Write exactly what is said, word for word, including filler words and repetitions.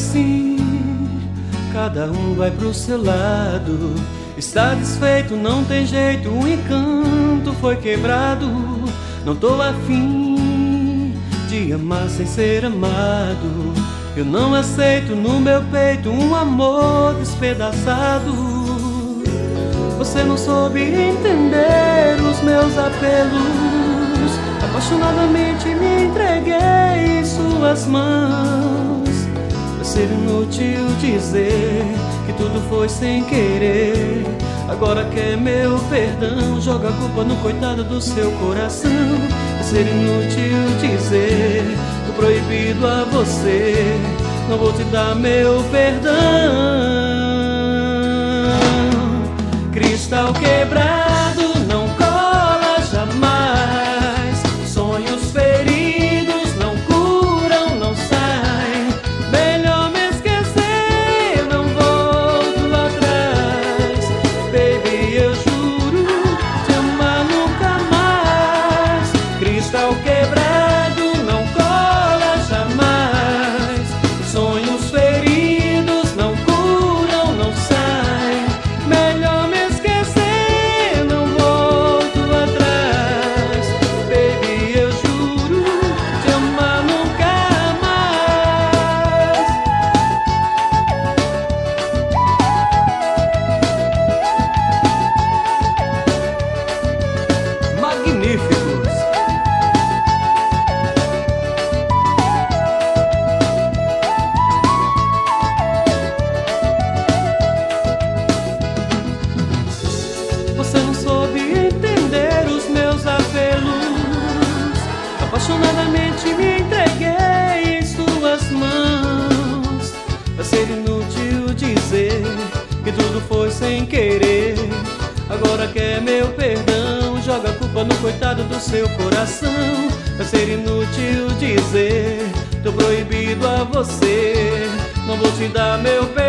assim, cada um vai pro seu lado. Está desfeito, não tem jeito, o encanto foi quebrado. Não tô afim de amar sem ser amado. Eu não aceito no meu peito um amor despedaçado. Você não soube entender os meus apelos. Apaixonadamente me entreguei em suas mãos. Vai ser inútil dizer que tudo foi sem querer. Agora quer meu perdão, joga a culpa no coitado do seu coração. Vai ser inútil dizer, tô proibido a você, não vou te dar meu perdão. Cristal quebrado não cola jamais. Sonhos feridos não curam, não saem. Melhor me esquecer, não volto atrás. Baby, eu juro te amar nunca mais. Cristal quebrado não cola jamais. Sonhos feridos não curam, não saem. Melhor me esquecer, não volto atrás. Baby, eu juro te amar nunca mais. Magníficos. Você não soube entender os meus apelos. Apaixonadamente me entreguei em suas mãos. Vai ser inútil dizer que tudo foi sem querer. Agora quer meu perdão, joga a culpa no coitado do seu coração. Vai ser inútil dizer, tô proibido a você, não vou te dar meu perdão.